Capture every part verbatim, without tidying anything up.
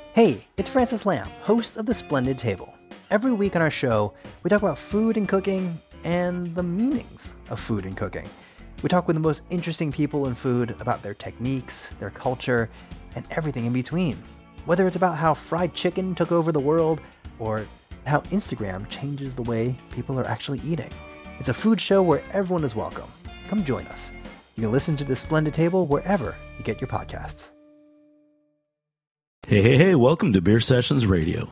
Hey, it's Francis Lamb, host of The Splendid Table. Every week on our show, we talk about food and cooking and the meanings of food and cooking. We talk with the most interesting people in food about their techniques, their culture, and everything in between. Whether it's about how fried chicken took over the world or how Instagram changes the way people are actually eating. It's a food show where everyone is welcome. Come join us. You can listen to The Splendid Table wherever you get your podcasts. Hey, hey, hey, welcome to Beer Sessions Radio.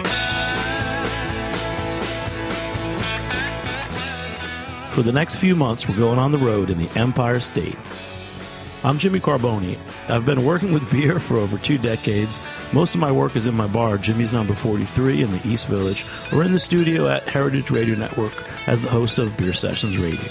For the next few months, we're going on the road in the Empire State. I'm Jimmy Carboni. I've been working with beer for over two decades. Most of my work is in my bar, Jimmy's Number forty-three in the East Village, or in the studio at Heritage Radio Network as the host of Beer Sessions Radio.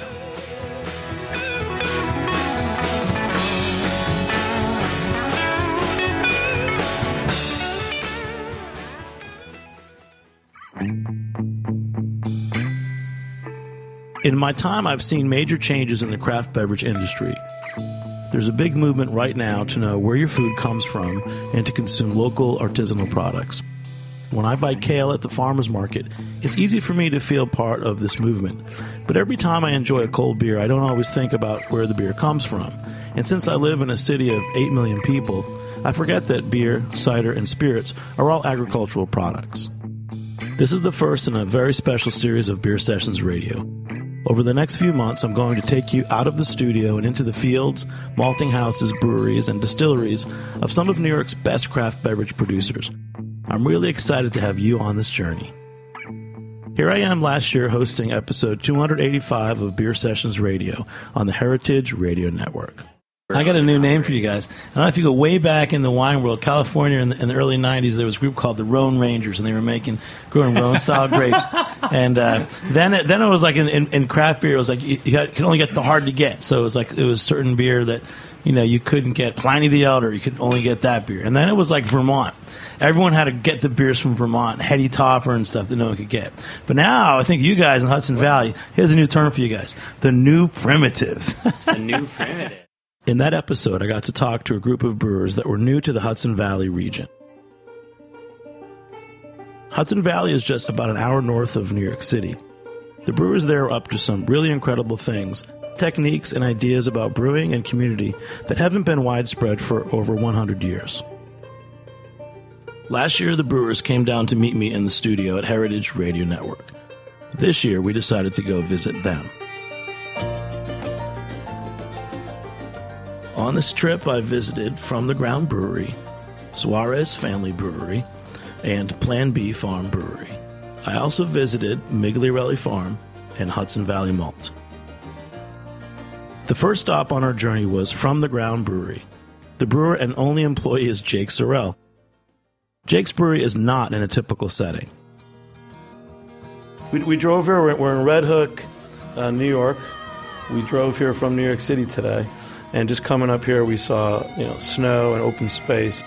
In my time, I've seen major changes in the craft beverage industry. There's a big movement right now to know where your food comes from and to consume local artisanal products. When I buy kale at the farmer's market, it's easy for me to feel part of this movement. But every time I enjoy a cold beer, I don't always think about where the beer comes from. And since I live in a city of eight million people, I forget that beer, cider, and spirits are all agricultural products. This is the first in a very special series of Beer Sessions Radio. Over the next few months, I'm going to take you out of the studio and into the fields, malting houses, breweries, and distilleries of some of New York's best craft beverage producers. I'm really excited to have you on this journey. Here I am last year hosting episode two eighty-five of Beer Sessions Radio on the Heritage Radio Network. I got a new name for you guys. I don't know if you go way back in the wine world, California in the, in the early nineties, there was a group called the Rhone Rangers, and they were making, growing Rhone-style grapes. And uh, then it, then it was like in, in, in craft beer, it was like you, you could only get the hard to get. So it was like it was certain beer that, you know, you couldn't get. Pliny the Elder, you could only get that beer. And then it was like Vermont. Everyone had to get the beers from Vermont, Heady Topper and stuff that no one could get. But now I think you guys in Hudson Valley, here's a new term for you guys, the new primitives. The new primitive. In that episode, I got to talk to a group of brewers that were new to the Hudson Valley region. Hudson Valley is just about an hour north of New York City. The brewers there are up to some really incredible things, techniques and ideas about brewing and community that haven't been widespread for over one hundred years. Last year, the brewers came down to meet me in the studio at Heritage Radio Network. This year, we decided to go visit them. On this trip, I visited From the Ground Brewery, Suarez Family Brewery, and Plan B Farm Brewery. I also visited Migliorelli Farm and Hudson Valley Malt. The first stop on our journey was From the Ground Brewery. The brewer and only employee is Jake Sorrell. Jake's brewery is not in a typical setting. We, we drove here, we're, we're in Red Hook, uh, New York. We drove here from New York City today. And just coming up here, we saw, you know, snow and open space.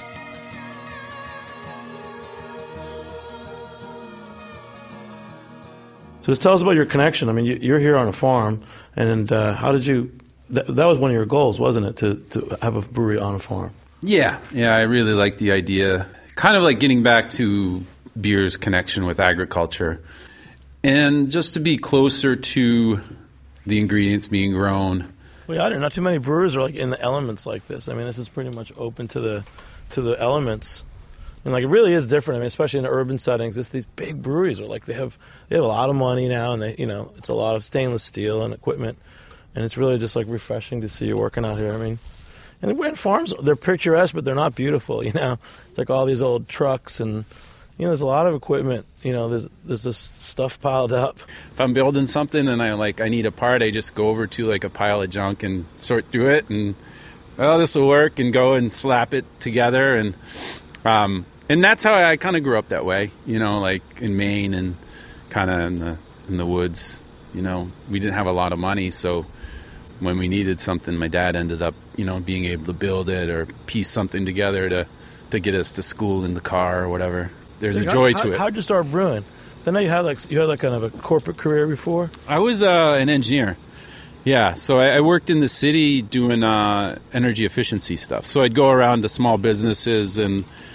So just tell us about your connection. I mean, you, you're here on a farm, and uh, how did you? That, that was one of your goals, wasn't it, to to have a brewery on a farm? Yeah, yeah. I really like the idea. Kind of like getting back to beer's connection with agriculture, and just to be closer to the ingredients being grown. Well, yeah, I don't know. Not too many brewers are like in the elements like this. I mean, this is pretty much open to the to the elements, and like it really is different. I mean, especially in the urban settings, it's these big breweries are like they have they have a lot of money now, and they you know it's a lot of stainless steel and equipment, and it's really just like refreshing to see you working out here. I mean, and when farms they're picturesque, but they're not beautiful. You know, it's like all these old trucks and. You know, there's a lot of equipment. You know, there's there's this stuff piled up. If I'm building something and I like I need a part, I just go over to like a pile of junk and sort through it, and oh, this will work, and go and slap it together, and um, and that's how I kind of grew up that way. You know, like in Maine and kind of in the in the woods. You know, we didn't have a lot of money, so when we needed something, my dad ended up you know being able to build it or piece something together to to get us to school in the car or whatever. There's a joy how, to it. How'd you start brewing? So I know you had like you had like kind of a corporate career before. I was uh, an engineer. Yeah, so I, I worked in the city doing uh, energy efficiency stuff. So I'd go around to small businesses and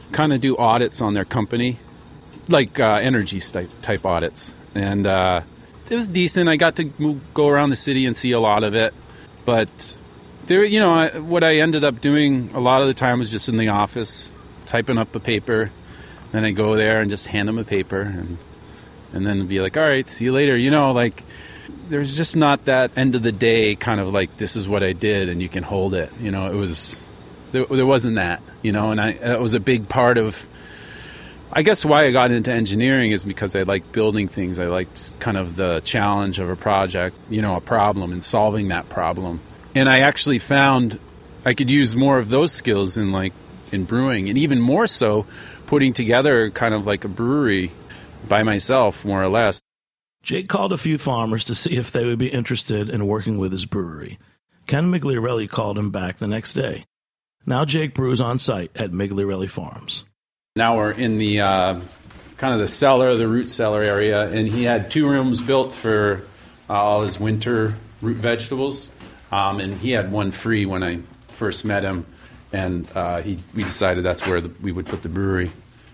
kind of do audits on their company, like uh, energy type, type audits. And uh, it was decent. I got to move, go around the city and see a lot of it. But there, you know, I, what I ended up doing a lot of the time was just in the office, typing up a paper. Then I go there and just hand them a paper, and and then be like, all right, see you later. You know, like, there's just not that end of the day kind of like, this is what I did and you can hold it. You know, it was, there, there wasn't that, you know, and I, it was a big part of, I guess why I got into engineering is because I liked building things. I liked kind of the challenge of a project, you know, a problem and solving that problem. And I actually found I could use more of those skills in like in brewing, and even more so putting together kind of like a brewery by myself, more or less. Jake called a few farmers to see if they would be interested in working with his brewery. Ken Migliarelli called him back the next day. Now Jake brews on site at Migliarelli Farms. Now we're in the uh, kind of the cellar, the root cellar area, and he had two rooms built for uh, all his winter root vegetables, um, and he had one free when I first met him, and uh, he we decided that's where the, we would put the brewery,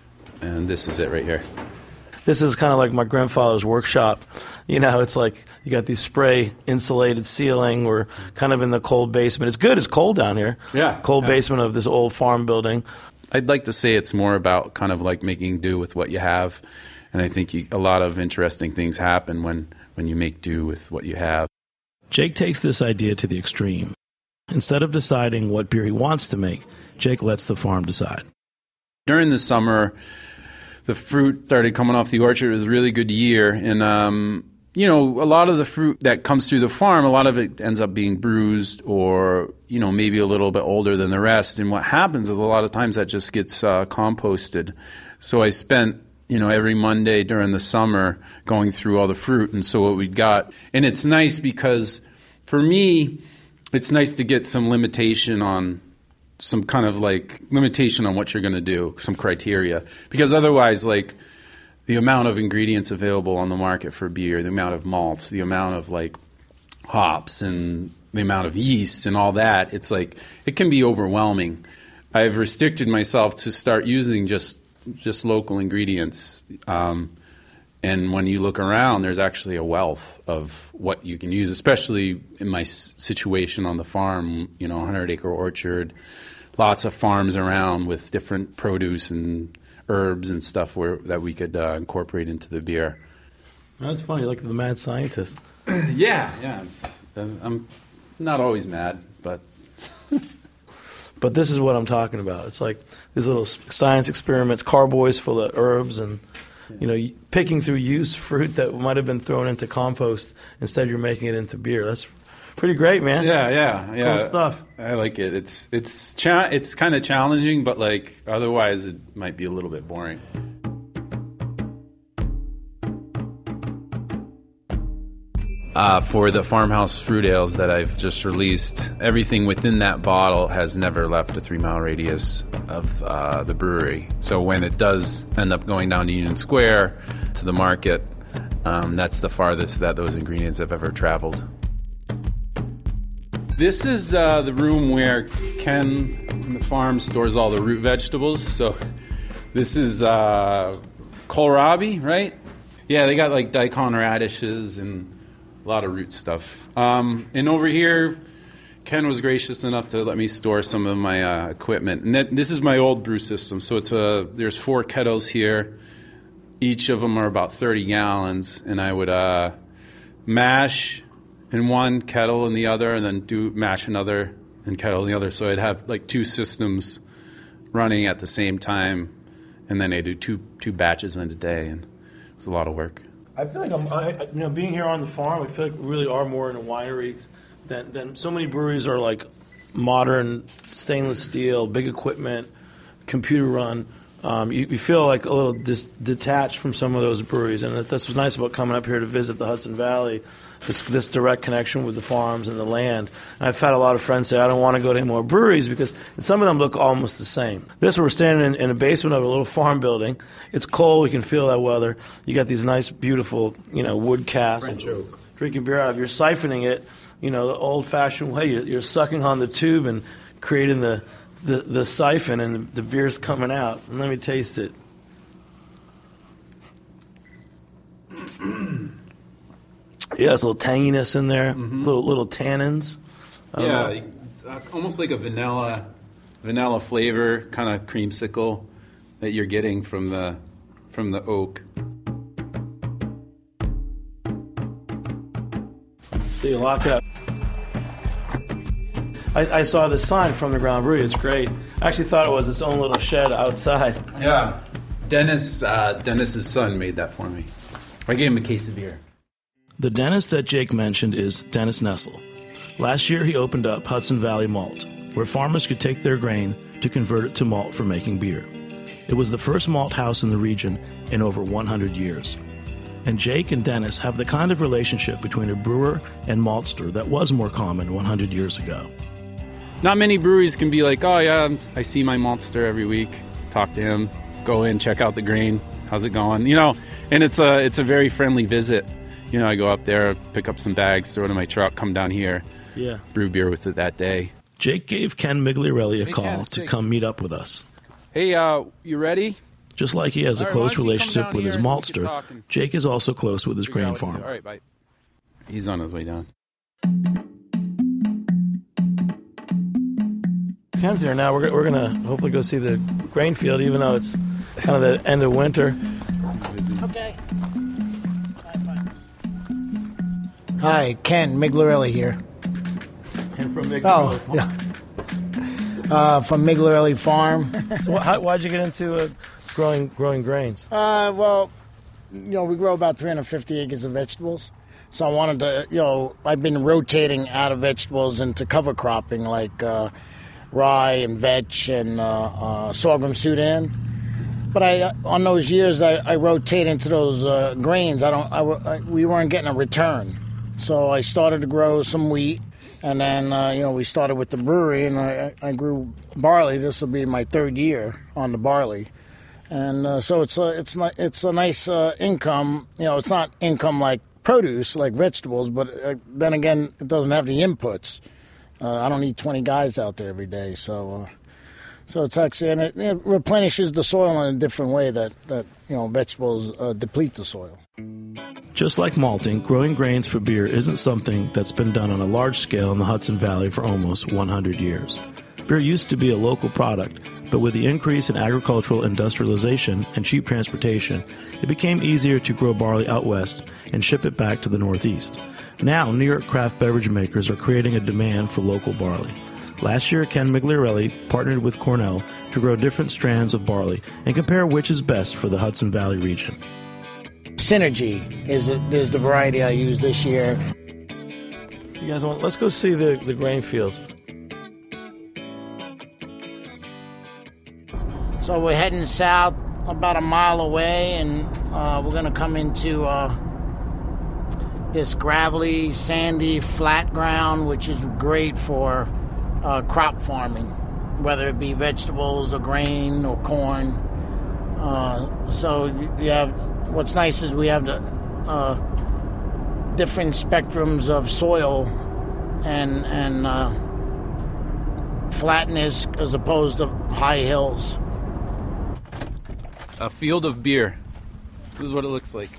and this is it right here. This is kind of like my grandfather's workshop. You know, it's like you got these spray insulated ceiling. We're kind of in the cold basement. It's good. It's cold down here. Yeah. Cold yeah. basement of this old farm building. I'd like to say it's more about kind of like making do with what you have. And I think you, a lot of interesting things happen when, when you make do with what you have. Jake takes this idea to the extreme. Instead of deciding what beer he wants to make, Jake lets the farm decide. During the summer, the fruit started coming off the orchard. It was a really good year. And, um, you know, a lot of the fruit that comes through the farm, a lot of it ends up being bruised or, you know, maybe a little bit older than the rest. And what happens is a lot of times that just gets uh, composted. So I spent, you know, every Monday during the summer going through all the fruit. And so what we got, and it's nice because for me, it's nice to get some limitation on some kind of like limitation on what you're going to do, some criteria. Because otherwise, like, the amount of ingredients available on the market for beer, the amount of malts, the amount of like hops and the amount of yeast and all that, it's like, it can be overwhelming. I've restricted myself to start using just just local ingredients. Um, and when you look around, there's actually a wealth of what you can use, especially in my s- situation on the farm, you know, one hundred acre orchard, lots of farms around with different produce and herbs and stuff where that we could uh, incorporate into the beer. That's funny, like the mad scientist. yeah, yeah. It's, I'm not always mad, but... But this is what I'm talking about. It's like these little science experiments, carboys full of herbs and, you know, picking through used fruit that might have been thrown into compost. Instead, you're making it into beer. That's pretty great, man. Yeah, yeah, yeah. Cool stuff. I like it. It's it's cha- it's kind of challenging, but like otherwise it might be a little bit boring. Uh, for the farmhouse fruit ales that I've just released, everything within that bottle has never left a three-mile radius of uh, the brewery. So when it does end up going down to Union Square to the market, um, that's the farthest that those ingredients have ever traveled. This is uh, the room where Ken from the farm stores all the root vegetables. So this is uh, kohlrabi, right? Yeah, they got like daikon radishes and a lot of root stuff. Um, and over here, Ken was gracious enough to let me store some of my uh, equipment. And that, this is my old brew system. So it's a, there's four kettles here. Each of them are about thirty gallons. And I would uh, mash in one kettle in the other, and then do mash another and kettle in the other. So I'd have like two systems running at the same time. And then I do two two batches in a day. And it's a lot of work. I feel like I'm, I, you know, being here on the farm, I feel like we really are more in a winery than, than so many breweries are like modern stainless steel, big equipment, computer run. Um, you, you feel like a little dis- detached from some of those breweries, and that's what's nice about coming up here to visit the Hudson Valley. This, this direct connection with the farms and the land. And I've had a lot of friends say, I don't want to go to any more breweries because some of them look almost the same. This, we're standing in, in a basement of a little farm building. It's cold. We can feel that weather. You got these nice, beautiful, you know, wood casks. French oak. Drinking beer out of. You're siphoning it, you know, the old-fashioned way. You're, you're sucking on the tube and creating the the, the siphon and the beer's coming out. And let me taste it. Yeah, there's a little tanginess in there, mm-hmm. little little tannins. Yeah, know. It's almost like a vanilla vanilla flavor, kind of creamsicle that you're getting from the from the oak. So you lock up. I, I saw the sign from the Ground Brewery. It's great. I actually thought it was its own little shed outside. Yeah, Dennis uh, Dennis's son made that for me. I gave him a case of beer. The Dennis that Jake mentioned is Dennis Nessel. Last year, he opened up Hudson Valley Malt, where farmers could take their grain to convert it to malt for making beer. It was the first malt house in the region in over one hundred years. And Jake and Dennis have the kind of relationship between a brewer and maltster that was more common one hundred years ago. Not many breweries can be like, oh yeah, I see my maltster every week, talk to him, go in, check out the grain, how's it going? You know, and it's a, it's a very friendly visit. You know, I go up there, pick up some bags, throw it in my truck, come down here, yeah, brew beer with it that day. Jake gave Ken Migliarelli a hey, call Ken, to Jake. come meet up with us. Hey, uh, you ready? Just like he has a right, close relationship with his maltster, Jake is also close with his grain farmer. All right, bye. He's on his way down. Ken's here now. We're, we're going to hopefully go see the grain field, even though it's kind of the end of winter. Okay. Hi, Ken Migliarelli here. Ken from Migliarelli Oh, Farm. yeah. Uh, from Migliarelli Farm. So how, why'd you get into uh, growing growing grains? Uh, well, you know, we grow about three hundred fifty acres of vegetables. So I wanted to, you know, I've been rotating out of vegetables into cover cropping like uh, rye and vetch and uh, uh, sorghum Sudan. But I, on those years, I, I rotate into those uh, grains. I don't, I, I, we weren't getting a return. So I started to grow some wheat, and then, uh, you know, we started with the brewery, and I, I grew barley. This will be my third year on the barley. And uh, so it's a, it's, not, it's a nice uh, income. You know, it's not income like produce, like vegetables, but uh, then again, it doesn't have the inputs. Uh, I don't need twenty guys out there every day, so... Uh, So it's actually, and it, it replenishes the soil in a different way that, that you know, vegetables uh, deplete the soil. Just like malting, growing grains for beer isn't something that's been done on a large scale in the Hudson Valley for almost one hundred years. Beer used to be a local product, but with the increase in agricultural industrialization and cheap transportation, it became easier to grow barley out west and ship it back to the Northeast. Now, New York craft beverage makers are creating a demand for local barley. Last year, Ken Migliarelli partnered with Cornell to grow different strands of barley and compare which is best for the Hudson Valley region. Synergy is, a, is the variety I used this year. You guys want? Let's go see the, the grain fields. So we're heading south about a mile away, and uh, we're going to come into uh, this gravelly, sandy, flat ground, which is great for Uh, crop farming, whether it be vegetables or grain or corn. Uh, so you have, what's nice is we have the uh, different spectrums of soil and and uh, flatness as opposed to high hills. A field of beer. This is what it looks like.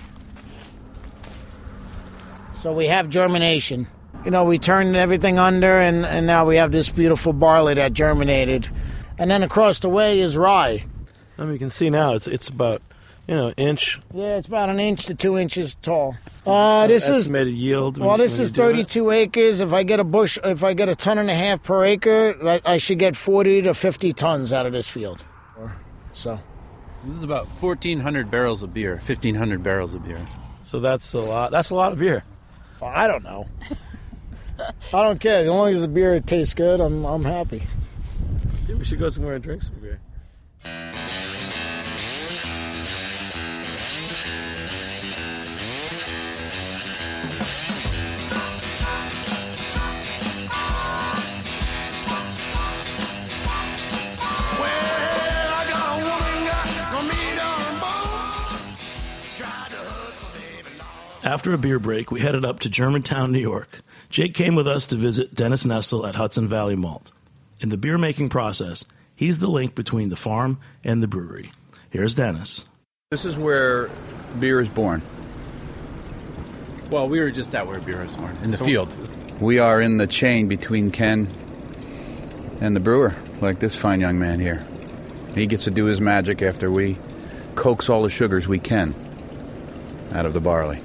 So we have germination. You know, we turned everything under, and, and now we have this beautiful barley that germinated. And then across the way is rye. I mean, you can see now it's it's about, you know, inch. Yeah, it's about an inch to two inches tall. Uh, this estimated is estimated yield. Well, when, this when is thirty-two acres. If I get a bush, if I get a ton and a half per acre, I, I should get forty to fifty tons out of this field. So, this is about fourteen hundred barrels of beer, fifteen hundred barrels of beer. So that's a lot. That's a lot of beer. Well, I don't know. I don't care. As long as the beer tastes good, I'm I'm happy. Yeah, we should go somewhere and drink some beer. After a beer break, we headed up to Germantown, New York. Jake came with us to visit Dennis Nessel at Hudson Valley Malt. In the beer-making process, He's the link between the farm and the brewery. Here's Dennis. This is where beer is born. Well, we were just at where beer is born, in the field. We are in the chain between Ken and the brewer, like this fine young man here. He gets to do his magic after we coax all the sugars we can out of the barley.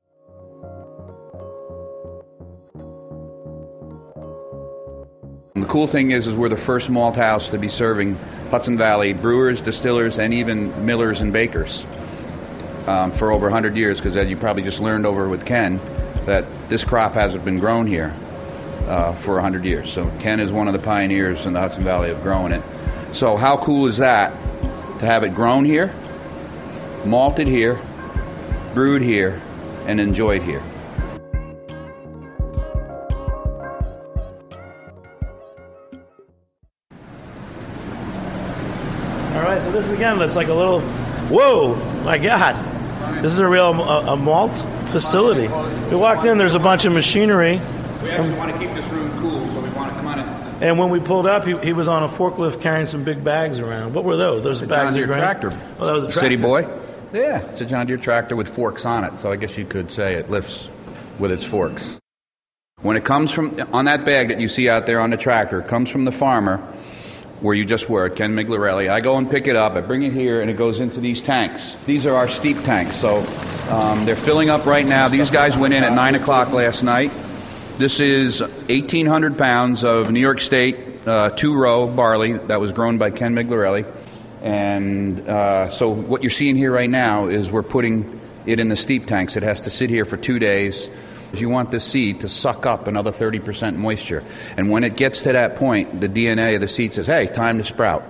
And the cool thing is, is we're the first malt house to be serving Hudson Valley brewers, distillers, and even millers and bakers um, for over one hundred years, because as you probably just learned over with Ken, that this crop hasn't been grown here uh, for one hundred years. So Ken is one of the pioneers in the Hudson Valley of growing it. So how cool is that, to have it grown here, malted here, brewed here, and enjoyed here? All right, so this is, again, that's like a little, whoa, my God. This is a real a, a malt facility. We walked in, there's a bunch of machinery. We actually want to keep this room cool, so we want to come on in. And when we pulled up, he, he was on a forklift carrying some big bags around. What were those? Those a bags John of Deere grain? tractor. Oh, that was a tractor. City boy? Yeah, it's a John Deere tractor with forks on it, so I guess you could say it lifts with its forks. When it comes from, on that bag that you see out there on the tractor, it comes from the farmer where you just were, Ken Migliarelli. I go and pick it up, I bring it here, and it goes into these tanks. These are our steep tanks, so um, they're filling up right now. These guys went in at nine o'clock last night. This is eighteen hundred pounds of New York State uh, two-row barley that was grown by Ken Migliarelli. And uh, so what you're seeing here right now is we're putting it in the steep tanks. It has to sit here for two days. You want the seed to suck up another thirty percent moisture. And when it gets to that point, the D N A of the seed says, hey, time to sprout.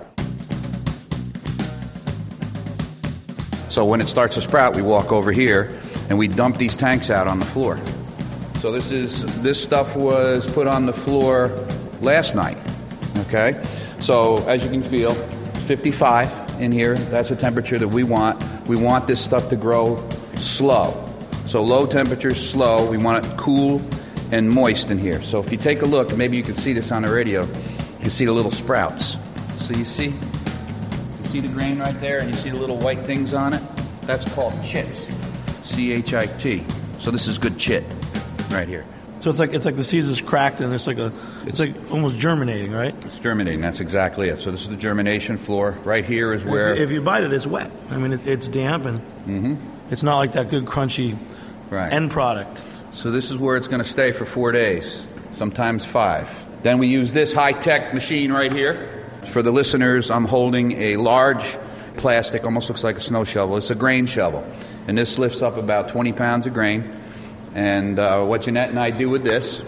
So when it starts to sprout, we walk over here and we dump these tanks out on the floor. So this is this stuff was put on the floor last night. Okay? So as you can feel, fifty-five in here. That's the temperature that we want. We want this stuff to grow slow. So low temperature, slow. We want it cool and moist in here. So if you take a look, maybe you can see this on the radio, you can see the little sprouts. So you see, you see the grain right there, and you see the little white things on it? That's called chits, C H I T. So this is good chit right here. So it's like it's like the seeds is cracked, and it's like a it's like almost germinating, right? It's germinating. That's exactly it. So this is the germination floor. Right here is where, if you, if you bite it, it's wet. I mean, it, it's damp, and mm-hmm. it's not like that good crunchy right. end product. So this is where it's going to stay for four days, sometimes five. Then we use this high-tech machine right here. For the listeners, I'm holding a large plastic, almost looks like a snow shovel. It's a grain shovel, and this lifts up about twenty pounds of grain. And uh, what Jeanette and I do with this,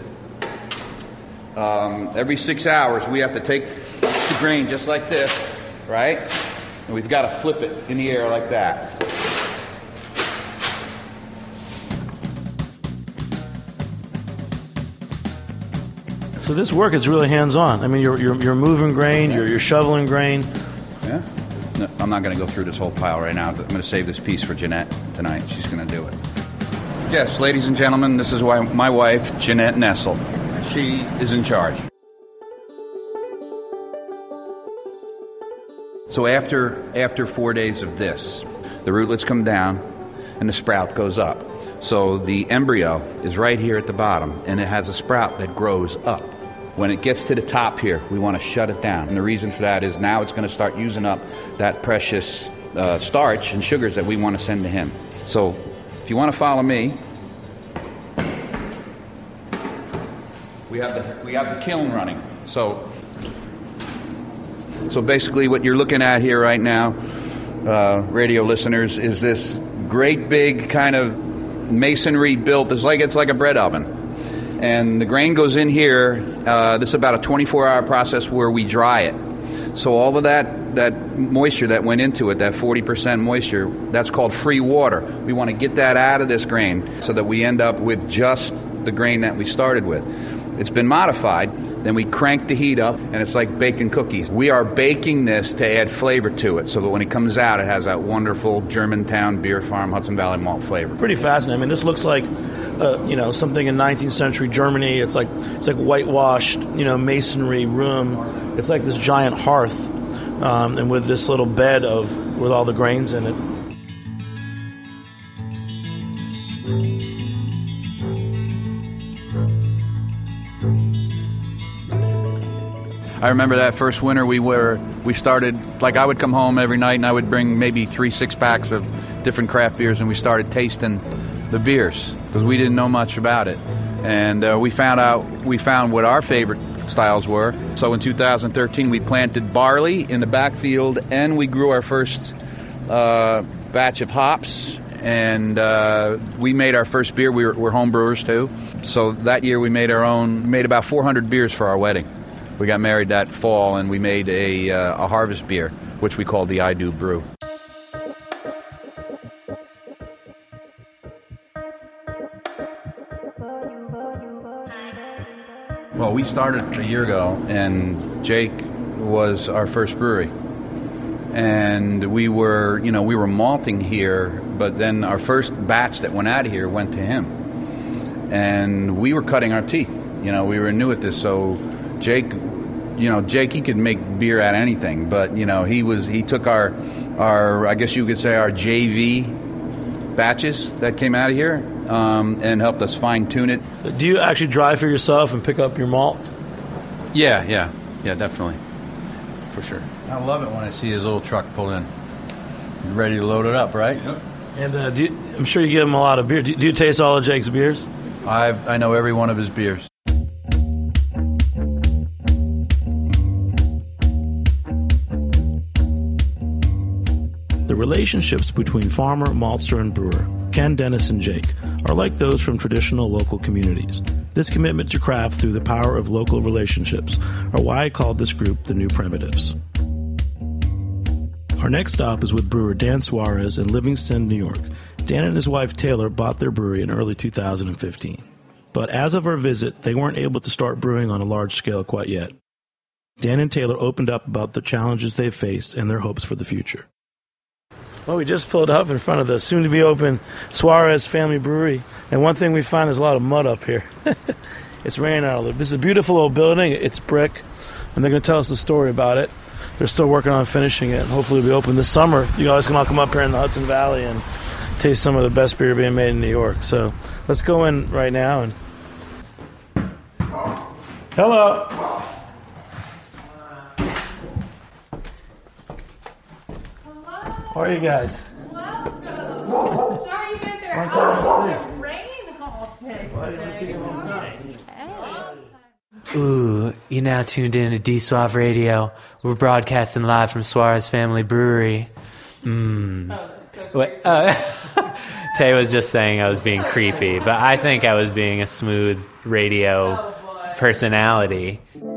um, every six hours we have to take the grain just like this, right? And we've got to flip it in the air like that. So this work is really hands-on. I mean, you're you're, you're moving grain, you're, you're shoveling grain. Yeah. No, I'm not going to go through this whole pile right now. I'm going to save this piece for Jeanette tonight. She's going to do it. Yes, ladies and gentlemen, this is why my wife, Jeanette Nessel. She is in charge. So after after four days of this, the rootlets come down and the sprout goes up. So the embryo is right here at the bottom, and it has a sprout that grows up. When it gets to the top here, we want to shut it down. And the reason for that is now it's going to start using up that precious uh, starch and sugars that we want to send to him. So if you want to follow me, we have the we have the kiln running. So, so basically, what you're looking at here right now, uh, radio listeners, is this great big kind of masonry built. It's like it's like a bread oven, and the grain goes in here. Uh, this is about a twenty-four hour process where we dry it. So all of that that moisture that went into it, that forty percent moisture, that's called free water. We want to get that out of this grain so that we end up with just the grain that we started with. It's been modified. Then we crank the heat up, and it's like baking cookies. We are baking this to add flavor to it so that when it comes out, it has that wonderful Germantown Beer Farm Hudson Valley malt flavor. Pretty fascinating. I mean, this looks like uh, you know, something in nineteenth century Germany. It's like it's like whitewashed, you know, masonry room. It's like this giant hearth. um, and with this little bed of with all the grains in it. I remember that first winter we were we started, like I would come home every night and I would bring maybe three six packs of different craft beers, and we started tasting the beers because we didn't know much about it, and uh, we found out we found what our favorite styles were. So in two thousand thirteen we planted barley in the backfield, and we grew our first uh, batch of hops, and uh, we made our first beer. We were, we're home brewers too, so that year we made our own. Made about four hundred beers for our wedding. We got married that fall, and we made a, uh, a harvest beer, which we called the I Do Brew. Well, we started a year ago, and Jake was our first brewery. And we were, you know, we were malting here, but then our first batch that went out of here went to him. And we were cutting our teeth. You know, we were new at this, so Jake, you know, Jake, he could make beer out of anything, but, you know, he was, he took our, our, I guess you could say our J V batches that came out of here, um, and helped us fine tune it. Do you actually drive for yourself and pick up your malt? Yeah, yeah, yeah, definitely. For sure. I love it when I see his little truck pull in. Ready to load it up, right? Yep. And uh, do you, I'm sure you give him a lot of beer. Do, do you taste all of Jake's beers? I've, I know every one of his beers. The relationships between farmer, maltster, and brewer, Ken, Dennis, and Jake, are like those from traditional local communities. This commitment to craft through the power of local relationships are why I called this group the New Primitives. Our next stop is with brewer Dan Suarez in Livingston, New York. Dan and his wife Taylor bought their brewery in early two thousand fifteen. But as of our visit, they weren't able to start brewing on a large scale quite yet. Dan and Taylor opened up about the challenges they've faced and their hopes for the future. Well, we just pulled up in front of the soon-to-be-open Suarez Family Brewery, and one thing we find is a lot of mud up here. It's raining out a little. This is a beautiful old building. It's brick, and they're going to tell us a story about it. They're still working on finishing it, and hopefully it'll be open this summer. You guys can all come up here in the Hudson Valley and taste some of the best beer being made in New York. So let's go in right now. And hello. How are you guys? Welcome. Sorry you guys are out in the rain all day. Ooh, you're now tuned in to D-Suave Radio. We're broadcasting live from Suarez Family Brewery. Mmm. Oh, so Wait, uh, Tay was just saying I was being creepy, but I think I was being a smooth radio oh, personality.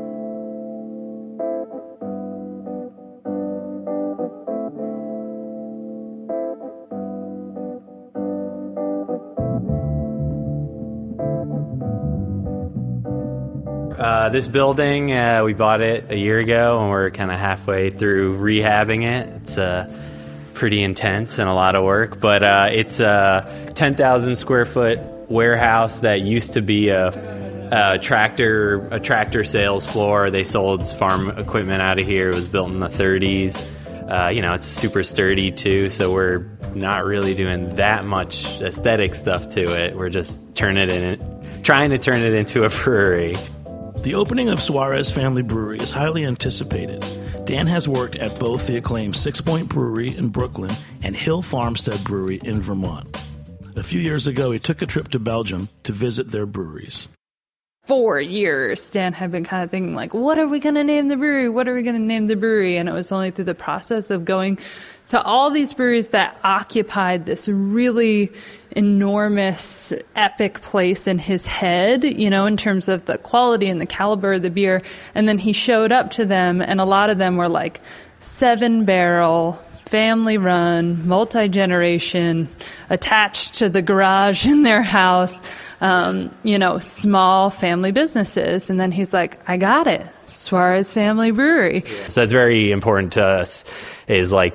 Uh, this building, uh, we bought it a year ago, and we're kind of halfway through rehabbing it. It's uh, pretty intense and a lot of work, but uh, it's a ten thousand square foot warehouse that used to be a, a tractor a tractor sales floor. They sold farm equipment out of here. It was built in the thirties. Uh, you know, it's super sturdy too, so we're not really doing that much aesthetic stuff to it. We're just turning it in, trying to turn it into a brewery. The opening of Suarez Family Brewery is highly anticipated. Dan has worked at both the acclaimed Six Point Brewery in Brooklyn and Hill Farmstead Brewery in Vermont. A few years ago, he took a trip to Belgium to visit their breweries. For years, Dan had been kind of thinking, like, what are we going to name the brewery? What are we going to name the brewery? And it was only through the process of going to all these breweries that occupied this really enormous, epic place in his head, you know, in terms of the quality and the caliber of the beer. And then he showed up to them, and a lot of them were like seven barrel, family run, multi-generation, attached to the garage in their house, um, you know, small family businesses. And then he's like, I got it. Suarez Family Brewery. So it's very important to us is like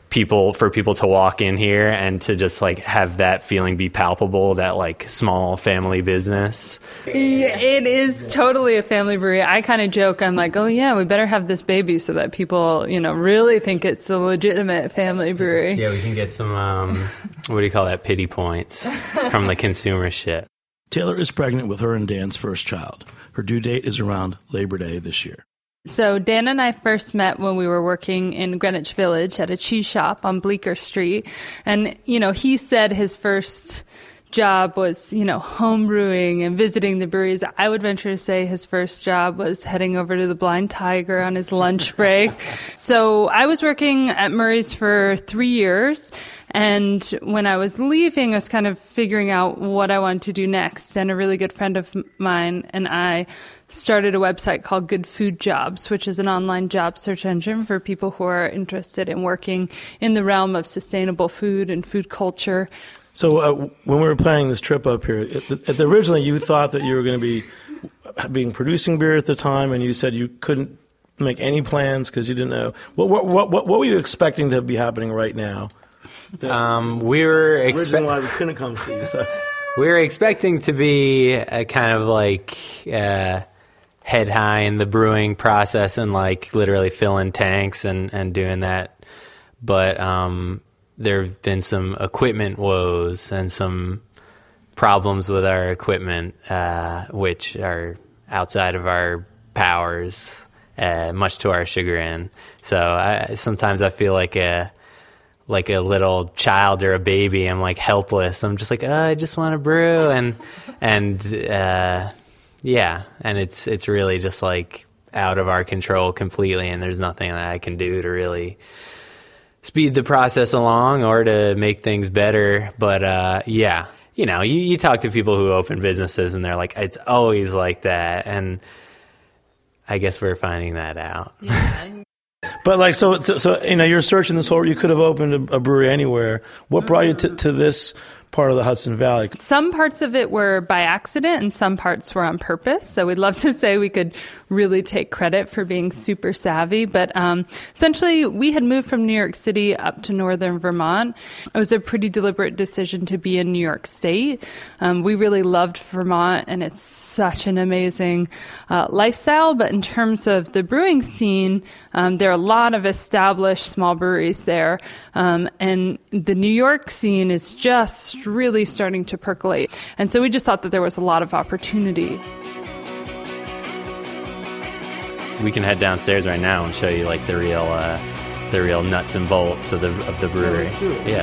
people for people to walk in here and to just like have that feeling be palpable, that like small family business. Yeah, it is totally a family brewery. I kind of joke, I'm like, oh yeah, we better have this baby so that people, you know, really think it's a legitimate family brewery. Yeah, we can get some, um, what do you call that, pity points from the consumership. Taylor is pregnant with her and Dan's first child. Her due date is around Labor Day this year. So Dan and I first met when we were working in Greenwich Village at a cheese shop on Bleecker Street. And, you know, he said his first job was, you know, home brewing and visiting the breweries. I would venture to say his first job was heading over to the Blind Tiger on his lunch break. So I was working at Murray's for three years. And when I was leaving, I was kind of figuring out what I wanted to do next. And a really good friend of mine and I started a website called Good Food Jobs, which is an online job search engine for people who are interested in working in the realm of sustainable food and food culture. So uh, when we were planning this trip up here, it, it, originally you thought that you were going to be being producing beer at the time, and you said you couldn't make any plans because you didn't know. What, what, what, what were you expecting to be happening right now? Um, we were expecting. Originally, I couldn't come see you. So. We were expecting to be a kind of like uh, head high in the brewing process and like literally filling tanks and, and doing that. But um, there have been some equipment woes and some problems with our equipment, uh, which are outside of our powers, uh, much to our chagrin. So I, sometimes I feel like a like a little child or a baby. I'm like helpless. I'm just like, oh, I just want to brew. And, and, uh, yeah. And it's, it's really just like out of our control completely. And there's nothing that I can do to really speed the process along or to make things better. But, uh, yeah, you know, you, you talk to people who open businesses and they're like, it's always like that. And I guess we're finding that out. Yeah. But like, so, so, so, you know, you're searching this whole, you could have opened a, a brewery anywhere. What brought you to, to this part of the Hudson Valley? Some parts of it were by accident and some parts were on purpose. So we'd love to say we could really take credit for being super savvy. But um, essentially, we had moved from New York City up to northern Vermont. It was a pretty deliberate decision to be in New York State. Um, we really loved Vermont, and it's such an amazing uh, lifestyle. But in terms of the brewing scene, um, there are a lot of established small breweries there. Um, and the New York scene is just really starting to percolate. And so we just thought that there was a lot of opportunity. We can head downstairs right now and show you like the real uh, the real nuts and bolts of the of the brewery. Yeah.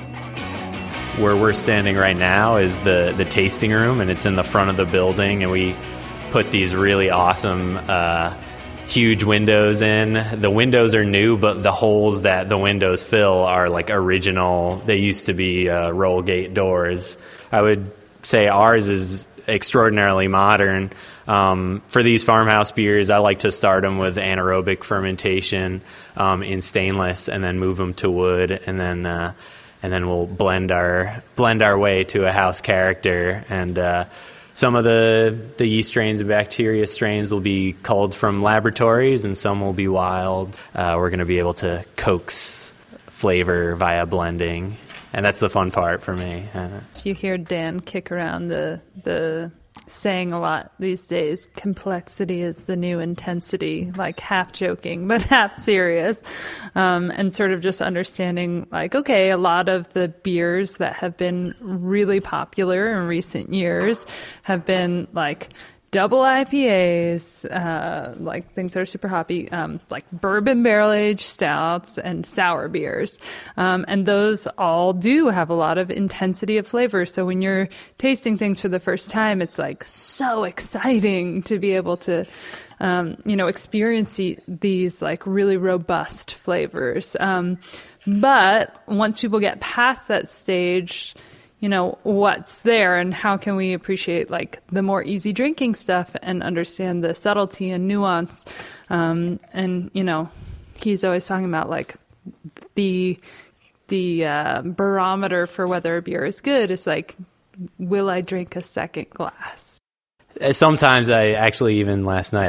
Where we're standing right now is the, the tasting room, and it's in the front of the building, and we put these really awesome uh, huge windows in. The windows are new, but the holes that the windows fill are like original. They used to be uh, roll gate doors. I would say ours is extraordinarily modern. Um, for these farmhouse beers, I like to start them with anaerobic fermentation um, in stainless, and then move them to wood, and then uh, and then we'll blend our blend our way to a house character. And uh, some of the the yeast strains and bacteria strains will be culled from laboratories, and some will be wild. Uh, we're going to be able to coax flavor via blending, and that's the fun part for me. Uh, if you hear Dan kick around the the saying a lot these days, complexity is the new intensity, like half joking but half serious, um, and sort of just understanding like, okay, a lot of the beers that have been really popular in recent years have been like double I P As, uh, like things that are super hoppy, um, like bourbon barrel-aged stouts and sour beers. Um, and those all do have a lot of intensity of flavor. So when you're tasting things for the first time, it's like so exciting to be able to, um, you know, experience these like really robust flavors. Um, but once people get past that stage, you know, what's there and how can we appreciate like the more easy drinking stuff and understand the subtlety and nuance. Um, and, you know, he's always talking about like the, the uh, barometer for whether a beer is good is like, will I drink a second glass? Sometimes I actually, even last night, I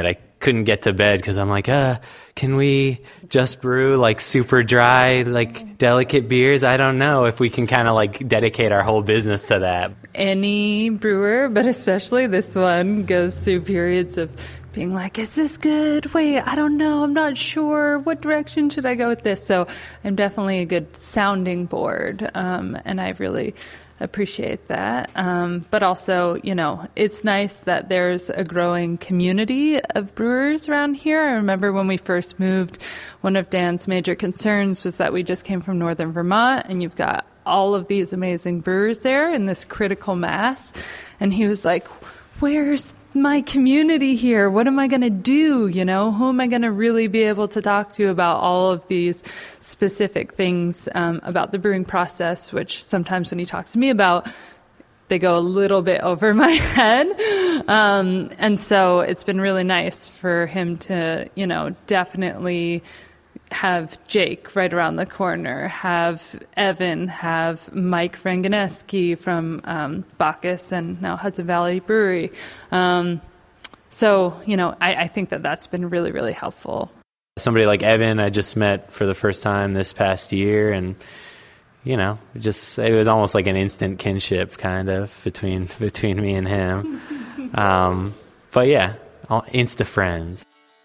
couldn't get to bed because I'm like, uh, can we just brew like super dry, like delicate beers? I don't know if we can kind of like dedicate our whole business to that. Any brewer, but especially this one, goes through periods of being like, is this good? Wait, I don't know. I'm not sure. What direction should I go with this? So I'm definitely a good sounding board. Um, and I really appreciate that. Um, but also, you know, it's nice that there's a growing community of brewers around here. I remember when we first moved, one of Dan's major concerns was that we just came from northern Vermont and you've got all of these amazing brewers there in this critical mass. And he was like, where's my community here? What am I going to do? You know, who am I going to really be able to talk to about all of these specific things um, about the brewing process, which sometimes when he talks to me about, they go a little bit over my head. Um, and so it's been really nice for him to, you know, definitely have Jake right around the corner, have Evan, have Mike Ranganeski from um, Bacchus and now Hudson Valley Brewery. Um, so, you know, I, I think that that's been really, really helpful. Somebody like Evan, I just met for the first time this past year, and you know, it just it was almost like an instant kinship kind of between between me and him. um, but yeah, all Insta friends.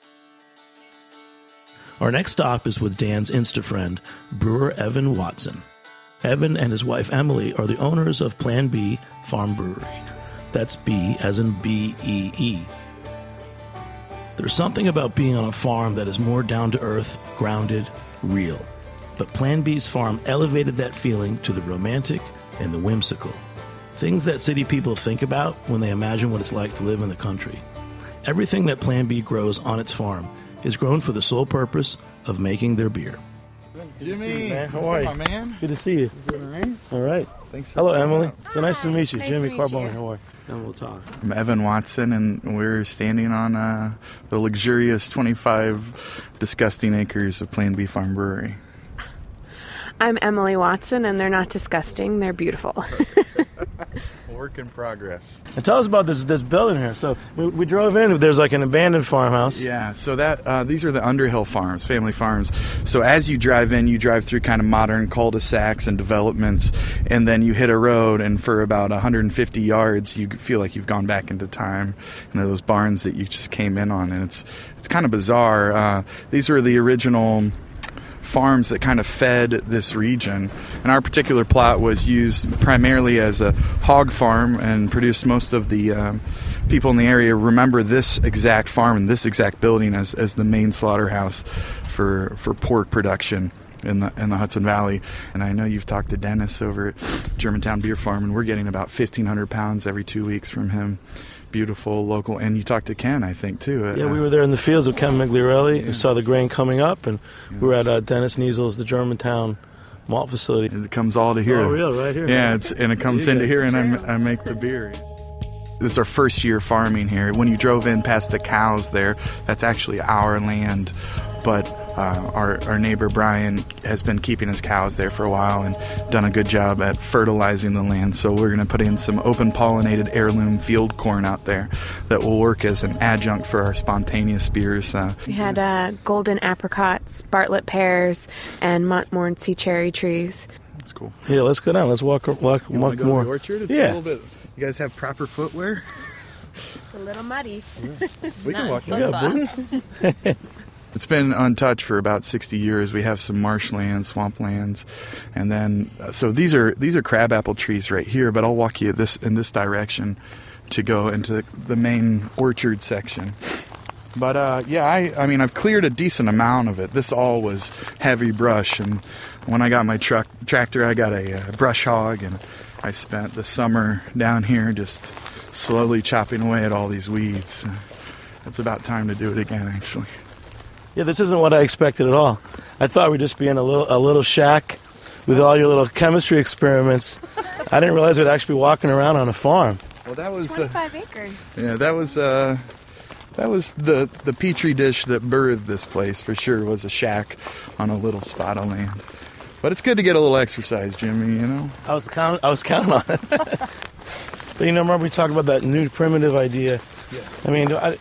Our next stop is with Dan's Insta friend, brewer Evan Watson. Evan and his wife Emily are the owners of Plan B Farm Brewery. That's B as in B E E. There's something about being on a farm that is more down to earth, grounded, real. But Plan B's farm elevated that feeling to the romantic and the whimsical. Things that city people think about when they imagine what it's like to live in the country. Everything that Plan B grows on its farm is grown for the sole purpose of making their beer. Jimmy, you, How what's are up, you? my man? Good to see you. You doing all right? All right. Thanks for Hello, coming Emily. out. So nice to meet you. Nice Jimmy to meet Carbone. you. How are you? And we'll talk. I'm Evan Watson, and we're standing on uh, the luxurious twenty-five disgusting acres of Plan B Farm Brewery. I'm Emily Watson, and they're not disgusting. They're beautiful. Work in progress. And tell us about this this building here. So we, we drove in. There's like an abandoned farmhouse. Yeah, so that uh, these are the Underhill Farms, family farms. So as you drive in, you drive through kind of modern cul-de-sacs and developments, and then you hit a road, and for about one hundred fifty yards, you feel like you've gone back into time. And there are those barns that you just came in on, and it's it's kind of bizarre. Uh, these were the original farms that kind of fed this region, and our particular plot was used primarily as a hog farm and produced most of the um, people in the area remember this exact farm and this exact building as, as the main slaughterhouse for for pork production in the in the Hudson Valley. And I know you've talked to Dennis over at Germantown Beer Farm, and we're getting about fifteen hundred pounds every two weeks from him. Beautiful local. And you talked to Ken, I think, too. Yeah, we were there in the fields with Ken Migliorelli. Yeah. We saw the grain coming up, and yeah, we were at uh, Dennis Niesel's, the Germantown malt facility. It comes all to here. It's all real, right here. Yeah, it's, and it comes into here, and I, I make the beer. It's our first year farming here. When you drove in past the cows there, that's actually our land. But uh, our, our neighbor Brian has been keeping his cows there for a while and done a good job at fertilizing the land. So we're going to put in some open pollinated heirloom field corn out there that will work as an adjunct for our spontaneous beers. Uh, We had uh, golden apricots, Bartlett pears, and Montmorency cherry trees. That's cool. Yeah, let's go down. Let's walk walk, You walk want to go more. to the orchard? It's Yeah. a little bit. You guys have proper footwear? It's a little muddy. We can walk You down. got boots? It's been untouched for about sixty years. We have some marshlands, swamplands, and then uh, so these are these are crabapple trees right here. But I'll walk you this in this direction to go into the main orchard section. But uh, yeah, I I mean I've cleared a decent amount of it. This all was heavy brush, and when I got my truck tractor, I got a uh, brush hog, and I spent the summer down here just slowly chopping away at all these weeds. It's about time to do it again, actually. Yeah, this isn't what I expected at all. I thought we'd just be in a little a little shack with all your little chemistry experiments. I didn't realize we'd actually be walking around on a farm. Well, that was uh, twenty-five acres. yeah, that was uh, that was the the petri dish that birthed this place for sure. Was a shack on a little spot of land. But it's good to get a little exercise, Jimmy. You know. I was count, I was counting on it. But you know, remember we talked about that new primitive idea? Yeah. I mean, I,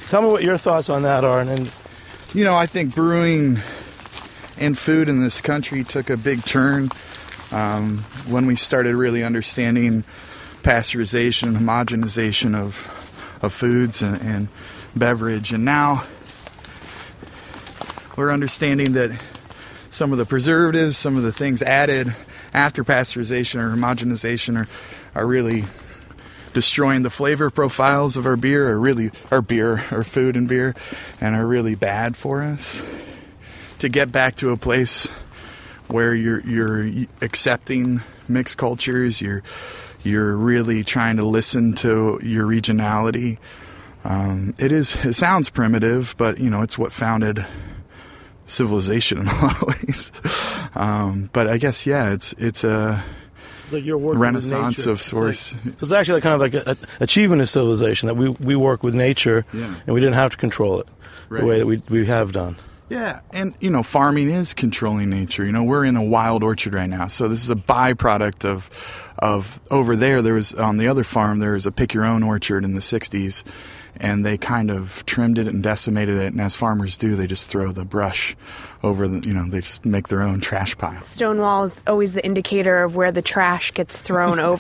Tell me what your thoughts on that are. And then, you know, I think brewing and food in this country took a big turn um, when we started really understanding pasteurization and homogenization of of foods and, and beverage. And now we're understanding that some of the preservatives, some of the things added after pasteurization or homogenization are, are really destroying the flavor profiles of our beer, or really our beer, our food and beer, and are really bad for us. To get back to a place where you're you're accepting mixed cultures, you're you're really trying to listen to your regionality. Um, it is it sounds primitive, but you know it's what founded civilization in a lot of ways. Um, but I guess yeah, it's it's a it's like you're working renaissance with of source. It's, like, it's actually like kind of like an achievement of civilization that we we work with nature, yeah. and we didn't have to control it right. the way that we we have done. Yeah, and, you know, farming is controlling nature. You know, we're in a wild orchard right now, so this is a byproduct of, of over there, there was, on the other farm, there was a pick-your-own orchard in the sixties, and they kind of trimmed it and decimated it, and as farmers do, they just throw the brush over the, you know, they just make their own trash pile. Stonewall is always the indicator of where the trash gets thrown over.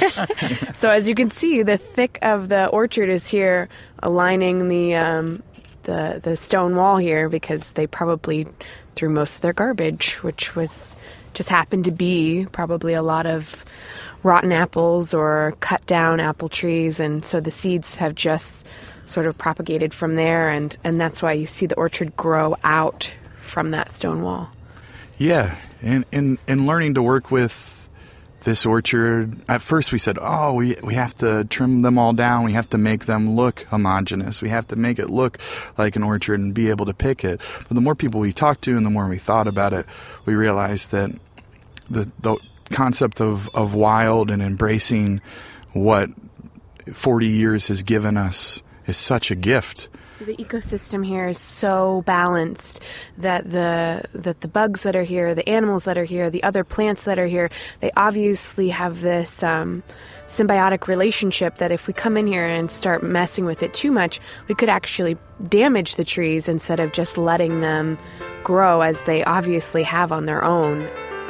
So as you can see, the thick of the orchard is here, aligning the... Um, the the stone wall here, because they probably threw most of their garbage, which was just happened to be probably a lot of rotten apples or cut down apple trees, and so the seeds have just sort of propagated from there, and, and that's why you see the orchard grow out from that stone wall. Yeah, and, and, and learning to work with this orchard, at first we said, oh, we we have to trim them all down. We have to make them look homogeneous. We have to make it look like an orchard and be able to pick it. But the more people we talked to and the more we thought about it, we realized that the the concept of, of wild and embracing what forty years has given us is such a gift. The ecosystem here is so balanced that the that the bugs that are here, the animals that are here, the other plants that are here, they obviously have this um, symbiotic relationship that if we come in here and start messing with it too much, we could actually damage the trees instead of just letting them grow as they obviously have on their own.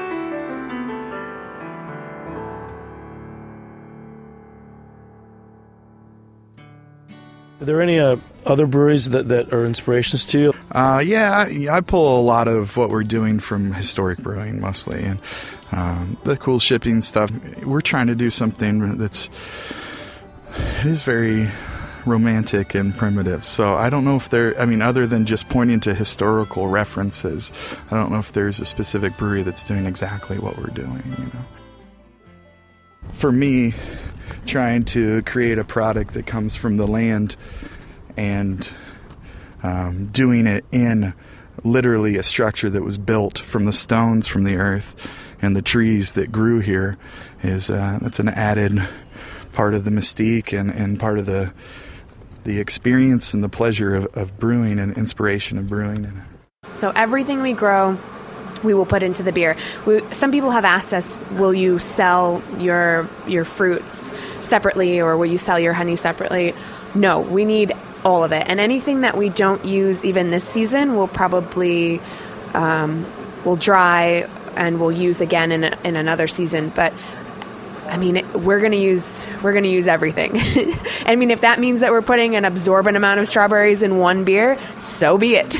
Are there any uh, other breweries that, that are inspirations to you? Uh, yeah, I, I pull a lot of what we're doing from historic brewing mostly, and um, the cool shipping stuff. We're trying to do something that's it is very romantic and primitive. So I don't know if there, I mean, other than just pointing to historical references, I don't know if there's a specific brewery that's doing exactly what we're doing, you know. For me, trying to create a product that comes from the land and um, doing it in literally a structure that was built from the stones from the earth and the trees that grew here is uh, that's an added part of the mystique and, and part of the the experience and the pleasure of, of brewing and inspiration of brewing. So everything we grow, we will put into the beer. We, some people have asked us, will you sell your your fruits separately, or will you sell your honey separately? No, we need all of it. And anything that we don't use even this season, we'll probably um, will dry and we'll use again in a, in another season. But I mean, we're gonna use we're gonna use everything. I mean, if that means that we're putting an absorbent amount of strawberries in one beer, so be it.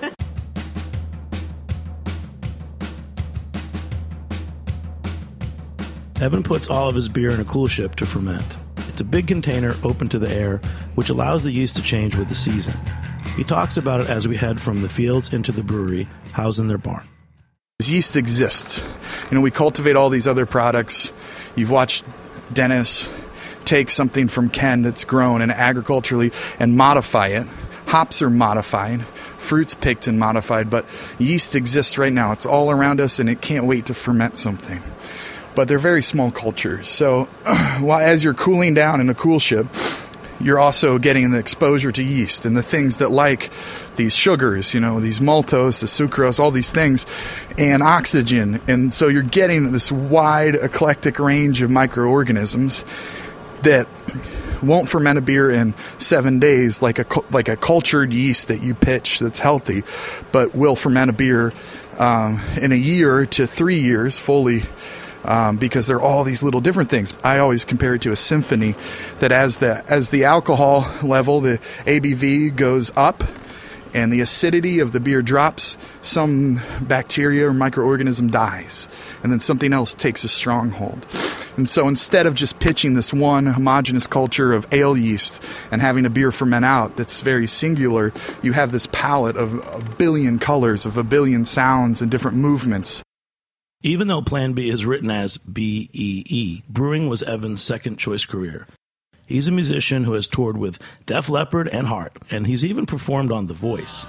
Evan puts all of his beer in a cool ship to ferment. It's a big container open to the air, which allows the yeast to change with the season. He talks about it as we head from the fields into the brewery, housed in their barn. Yeast exists. You know, we cultivate all these other products. You've watched Dennis take something from Ken that's grown and agriculturally and modify it. Hops are modified, fruits picked and modified, but yeast exists right now. It's all around us and it can't wait to ferment something. But they're very small cultures. So while as you're cooling down in a cool ship, you're also getting the exposure to yeast and the things that like these sugars, you know, these maltose, the sucrose, all these things, and oxygen. And so you're getting this wide, eclectic range of microorganisms that won't ferment a beer in seven days like a like a cultured yeast that you pitch that's healthy, but will ferment a beer um, in a year to three years fully. Um, because there are all these little different things. I always compare it to a symphony, that as the as the alcohol level, the A B V goes up and the acidity of the beer drops, some bacteria or microorganism dies, and then something else takes a stronghold. And so instead of just pitching this one homogeneous culture of ale yeast and having a beer ferment out that's very singular, you have this palette of a billion colors, of a billion sounds and different movements. Even though Plan B is written as B E E, brewing was Evan's second choice career. He's a musician who has toured with Def Leppard and Heart, and he's even performed on The Voice.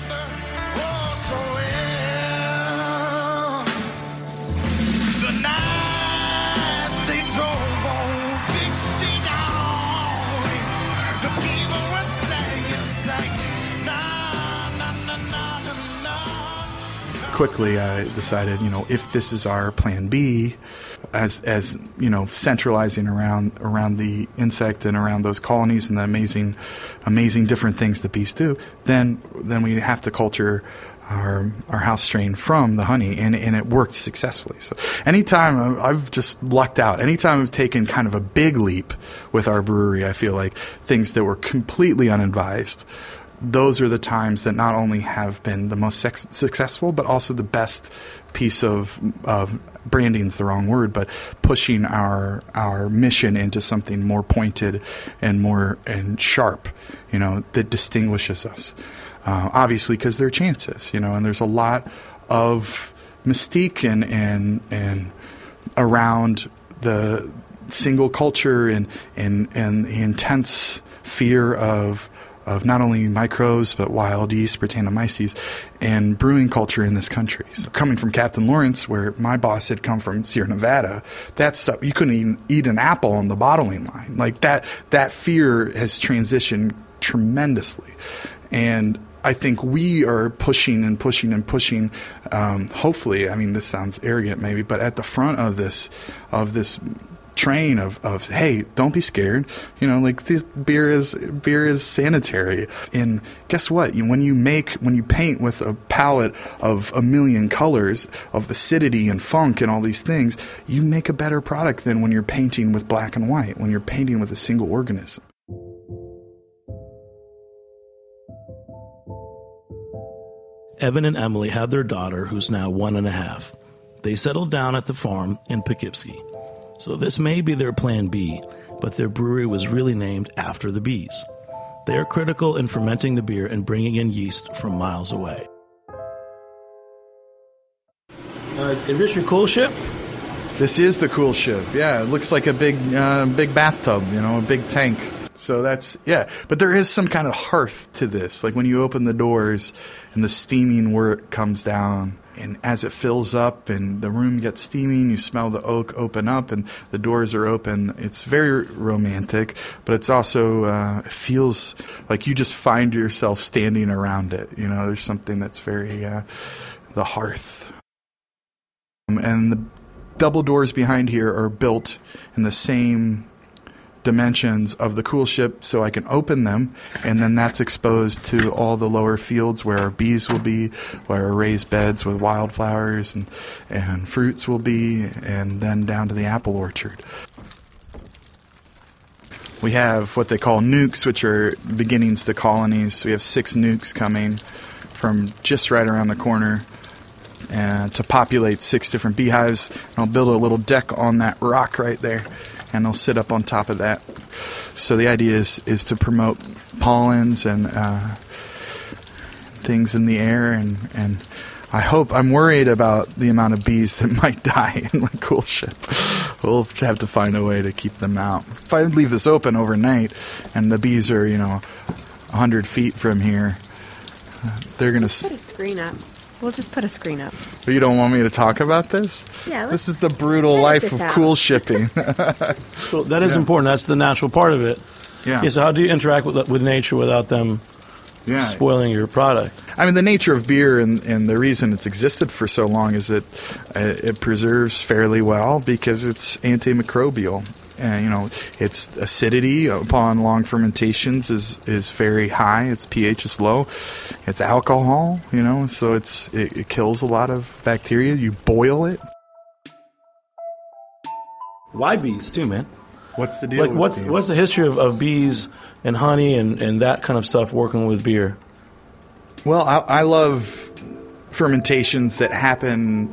Quickly, I decided, you know, if this is our plan B, as as you know, centralizing around around the insect and around those colonies and the amazing, amazing different things that bees do, then then we have to culture our our house strain from the honey, and and it worked successfully. So anytime I've just lucked out, anytime I've taken kind of a big leap with our brewery, I feel like things that were completely unadvised, those are the times that not only have been the most sex- successful, but also the best piece of, of branding's the wrong word, but pushing our our mission into something more pointed and more and sharp, you know, that distinguishes us. Uh, obviously, because there are chances, you know, and there's a lot of mystique and and and around the single culture and and and the intense fear of. of not only microbes, but wild yeast, Brettanomyces, and brewing culture in this country. So coming from Captain Lawrence, where my boss had come from Sierra Nevada, that stuff, you couldn't even eat an apple on the bottling line. Like that, that fear has transitioned tremendously. And I think we are pushing and pushing and pushing, um, hopefully, I mean, this sounds arrogant maybe, but at the front of this, of this, train of, of hey, don't be scared, you know, like this beer is beer is sanitary. And guess what, you, when you make when you paint with a palette of a million colors of acidity and funk and all these things, you make a better product than when you're painting with black and white, when you're painting with a single organism. Evan and Emily had their daughter, who's now one and a half. They settled down at the farm in Poughkeepsie. So this may be their plan B, but their brewery was really named after the bees. They are critical in fermenting the beer and bringing in yeast from miles away. Uh, is, is this your cool ship? This is the cool ship, yeah. It looks like a big, uh, big bathtub, you know, a big tank. So that's, yeah. But there is some kind of hearth to this. Like when you open the doors and the steaming wort comes down, and as it fills up and the room gets steaming, you smell the oak open up and the doors are open. It's very romantic, but it's also, uh, it feels like you just find yourself standing around it. You know, there's something that's very, uh, the hearth. Um, and the double doors behind here are built in the same dimensions of the cool ship, so I can open them, and then that's exposed to all the lower fields where our bees will be, where our raised beds with wildflowers and, and fruits will be, and then down to the apple orchard. We have what they call nukes, which are beginnings to colonies. So we have six nukes coming from just right around the corner and to populate six different beehives. And I'll build a little deck on that rock right there, and they'll sit up on top of that. So the idea is, is to promote pollens and uh, things in the air, and, and I hope, I'm worried about the amount of bees that might die in my cool ship. We'll have to find a way to keep them out. If I leave this open overnight and the bees are, you know, one hundred feet from here, they're going to... Put a screen up. We'll just put a screen up. You don't want me to talk about this? Yeah. This is the brutal life of out. cool shipping. Well, that is yeah. important. That's the natural part of it. Yeah. yeah. So how do you interact with with nature without them yeah. spoiling your product? I mean, the nature of beer and, and the reason it's existed for so long is that uh, it preserves fairly well because it's antimicrobial. And, you know, its acidity upon long fermentations is, is very high. Its pH is low. It's alcohol, you know, so it's it, it kills a lot of bacteria. You boil it. Why bees too, man? What's the deal? Like, with what's bees? what's the history of, of bees and honey and, and that kind of stuff working with beer? Well, I, I love fermentations that happen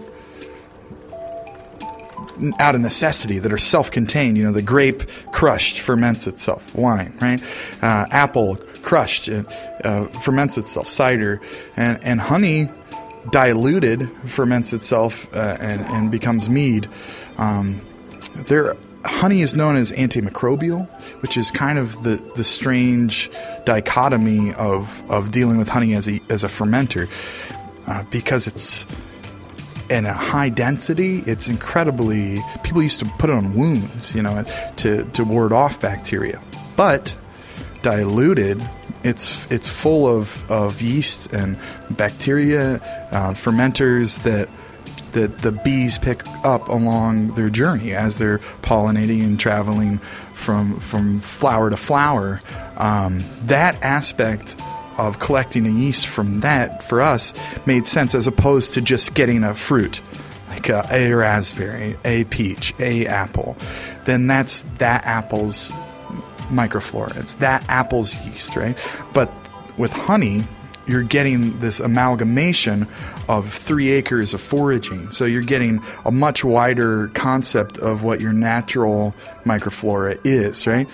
out of necessity, that are self-contained. You know, the grape crushed ferments itself, wine, right? Uh, apple crushed uh, uh, ferments itself, cider, and and honey diluted ferments itself uh, and and becomes mead. Um, there, honey is known as antimicrobial, which is kind of the the strange dichotomy of of dealing with honey as a as a fermenter, uh, because it's in a high density. It's incredibly, people used to put it on wounds, you know, to, to ward off bacteria. But diluted, it's it's full of, of yeast and bacteria, uh, fermenters that that the bees pick up along their journey as they're pollinating and traveling from from flower to flower. Um, that aspect of collecting a yeast from that, for us, made sense, as opposed to just getting a fruit, like a, a raspberry, a peach, a apple. Then that's that apple's microflora. It's that apple's yeast, right? But with honey, you're getting this amalgamation of three acres of foraging. So you're getting a much wider concept of what your natural microflora is, right?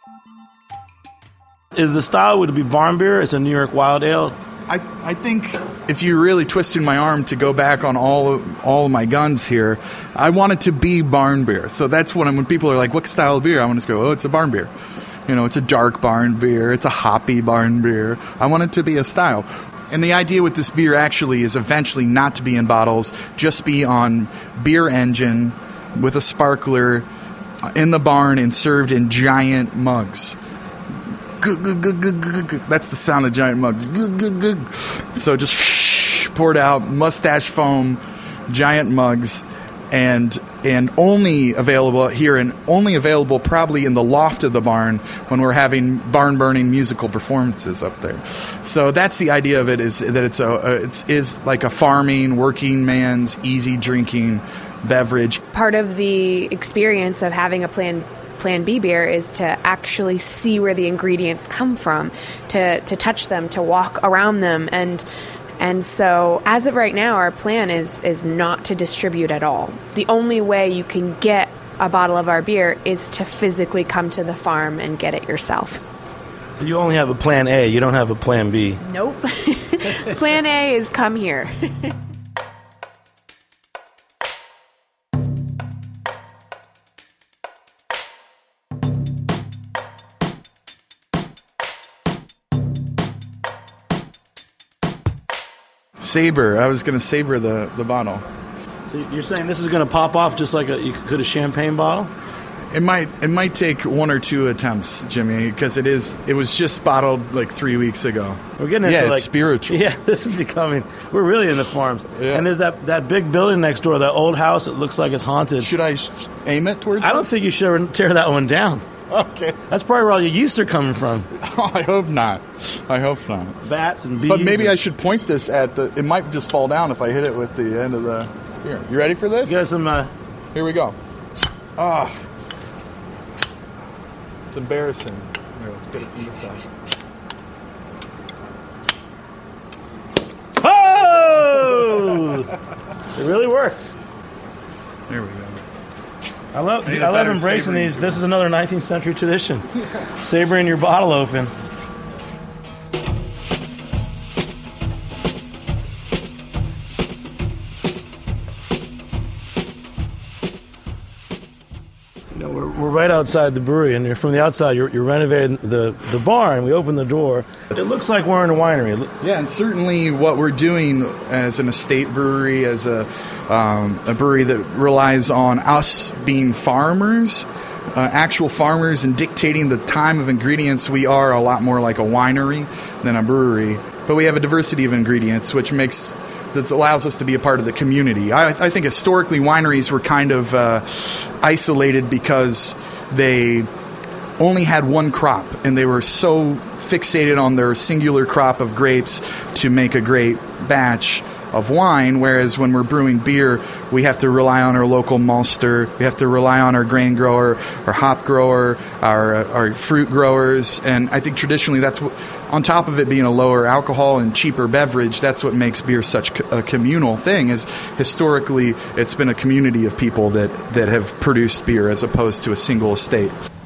Is the style, would it be barn beer? It's a New York wild ale? I, I think if you're really twisting my arm to go back on all of, all of my guns here, I want it to be barn beer. So that's when, I'm, when people are like, what style of beer? I want to go, oh, it's a barn beer. You know, it's a dark barn beer. It's a hoppy barn beer. I want it to be a style. And the idea with this beer actually is eventually not to be in bottles, just be on beer engine with a sparkler in the barn and served in giant mugs. That's the sound of giant mugs. So just poured out, mustache foam, giant mugs, and and only available here, and only available probably in the loft of the barn when we're having barn burning musical performances up there. So that's the idea of it, is that it's a it's is like a farming working man's easy drinking beverage. Part of the experience of having a plan Plan B beer is to actually see where the ingredients come from, to to touch them, to walk around them, and and so as of right now, our plan is is not to distribute at all. The only way you can get a bottle of our beer is to physically come to the farm and get it yourself. So you only have a plan A, you don't have a plan B. Nope. Plan A is come here. Saber. I was going to saber the, the bottle. So you're saying this is going to pop off just like a, you could a champagne bottle? It might it might take one or two attempts, Jimmy, because it is it was just bottled like three weeks ago. We're getting into yeah, like it's spiritual. Yeah, this is becoming. We're really in the farms. Yeah. And there's that, that big building next door, that old house. It looks like it's haunted. Should I aim it towards? I it? don't think you should tear that one down. Okay. That's probably where all your yeast are coming from. Oh, I hope not. I hope not. Bats and bees. But maybe and... I should point this at the... It might just fall down if I hit it with the end of the... Here. You ready for this? Get some... Uh... Here we go. Ah. Oh. It's embarrassing. Here, let's get a piece out. Oh! It really works. There we go. I love I, I love embracing these. This is another nineteenth century tradition. Sabering your bottle open. You know, we're, we're right outside the brewery, and you're, from the outside, you're, you're renovating the, the barn. We open the door. It looks like we're in a winery. Yeah, and certainly what we're doing as an estate brewery, as a um, a brewery that relies on us being farmers, uh, actual farmers, and dictating the time of ingredients, we are a lot more like a winery than a brewery. But we have a diversity of ingredients, which makes that allows us to be a part of the community. I, I think historically wineries were kind of uh, isolated because they only had one crop, and they were so fixated on their singular crop of grapes to make a great batch of wine, whereas when we're brewing beer, we have to rely on our local maltster, we have to rely on our grain grower, our hop grower, our our fruit growers, and I think traditionally that's what, on top of it being a lower alcohol and cheaper beverage, that's what makes beer such a communal thing, is historically it's been a community of people that, that have produced beer as opposed to a single estate.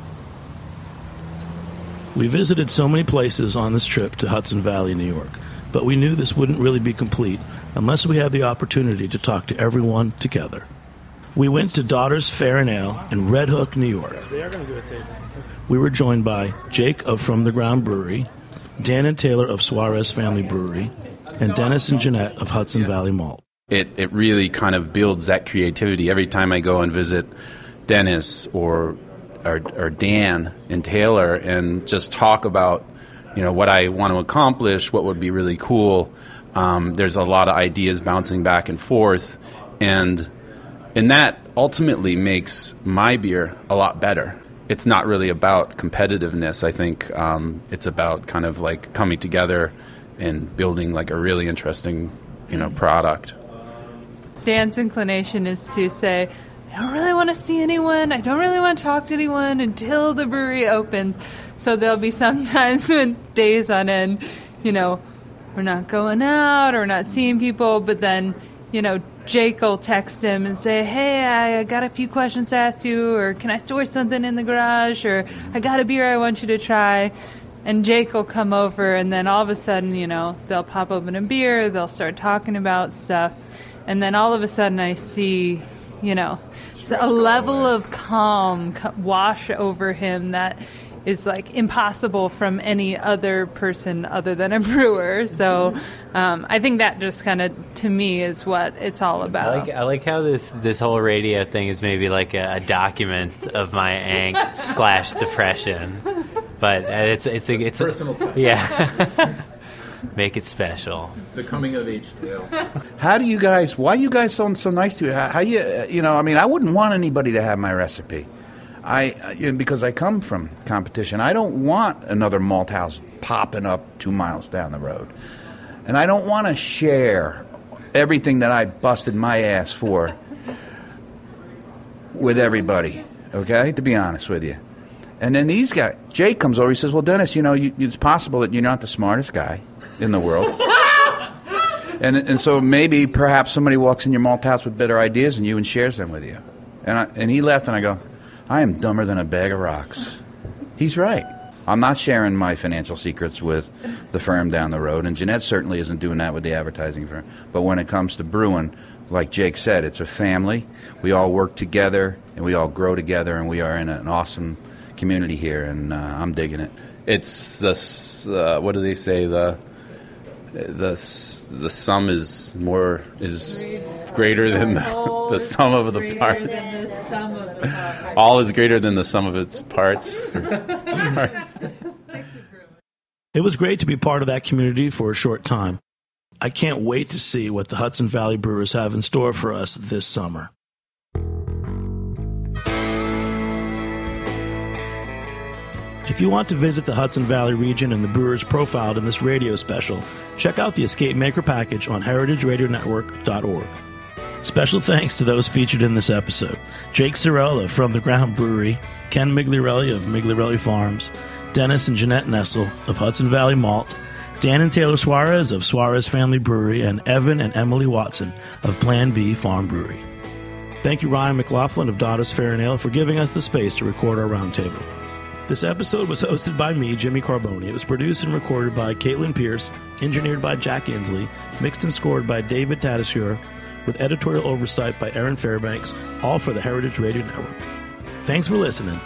We visited so many places on this trip to Hudson Valley, New York, but we knew this wouldn't really be complete unless we had the opportunity to talk to everyone together. We went to Daughters Fair and Ale in Red Hook, New York. They are going to do a table. We were joined by Jake of From the Ground Brewery, Dan and Taylor of Suarez Family Brewery, and Dennis and Jeanette of Hudson Valley Malt. It it really kind of builds that creativity. Every time I go and visit Dennis or or, or Dan and Taylor and just talk about, you know, what I want to accomplish, what would be really cool, um, there's a lot of ideas bouncing back and forth, and and that ultimately makes my beer a lot better. It's not really about competitiveness. I think um, it's about kind of like coming together and building like a really interesting, you know, product. Dan's inclination is to say, I don't really want to see anyone. I don't really want to talk to anyone until the brewery opens. So there'll be some times when days on end, you know, we're not going out or we're not seeing people, but then, you know, Jake will text him and say, hey, I got a few questions to ask you, or can I store something in the garage, or I got a beer I want you to try. And Jake will come over, and then all of a sudden, you know, they'll pop open a beer, they'll start talking about stuff, and then all of a sudden I see, you know, a level of calm wash over him that is like impossible from any other person other than a brewer. So um, I think that just kind of, to me, is what it's all about. I like, I like how this, this whole radio thing is maybe like a, a document of my angst slash depression. But it's it's a, it's personal touch. Yeah. Make it special. It's a coming of age tale. How do you guys? Why are you guys so so nice to you? How, how you? You know, I mean, I wouldn't want anybody to have my recipe. I you know, because I come from competition. I don't want another malt house popping up two miles down the road, and I don't want to share everything that I busted my ass for with everybody. Okay, to be honest with you. And then these guys, Jake comes over. He says, "Well, Dennis, you know, you, it's possible that you're not the smartest guy in the world, and and so maybe perhaps somebody walks in your malt house with better ideas than you and shares them with you." And I, and he left, and I go, "I am dumber than a bag of rocks." He's right. I'm not sharing my financial secrets with the firm down the road, and Jeanette certainly isn't doing that with the advertising firm. But when it comes to brewing, like Jake said, it's a family. We all work together, and we all grow together, and we are in an awesome community here, and uh, I'm digging it. It's the uh, what do they say? The the the sum is more is greater than the, the sum of the parts. All is greater than the sum of its parts. It was great to be part of that community for a short time. I can't wait to see what the Hudson Valley Brewers have in store for us this summer. If you want to visit the Hudson Valley region and the brewers profiled in this radio special, check out the Escape Maker package on heritage radio network dot org. Special thanks to those featured in this episode: Jake Sorella from the Ground Brewery, Ken Migliarelli of Migliarelli Farms, Dennis and Jeanette Nessel of Hudson Valley Malt, Dan and Taylor Suarez of Suarez Family Brewery, and Evan and Emily Watson of Plan B Farm Brewery. Thank you, Ryan McLaughlin of Daughters Fair and Ale, for giving us the space to record our roundtable. This episode was hosted by me, Jimmy Carboni. It was produced and recorded by Caitlin Pierce, engineered by Jack Inslee, mixed and scored by David Tatasciore, with editorial oversight by Aaron Fairbanks, all for the Heritage Radio Network. Thanks for listening.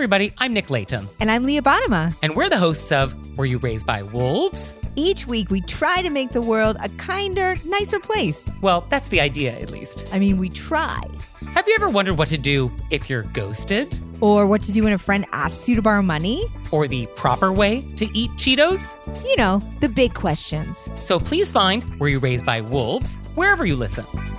everybody, I'm Nick Latham. And I'm Leah Bottima. And we're the hosts of Were You Raised by Wolves? Each week, we try to make the world a kinder, nicer place. Well, that's the idea, at least. I mean, we try. Have you ever wondered what to do if you're ghosted? Or what to do when a friend asks you to borrow money? Or the proper way to eat Cheetos? You know, the big questions. So please find Were You Raised by Wolves wherever you listen.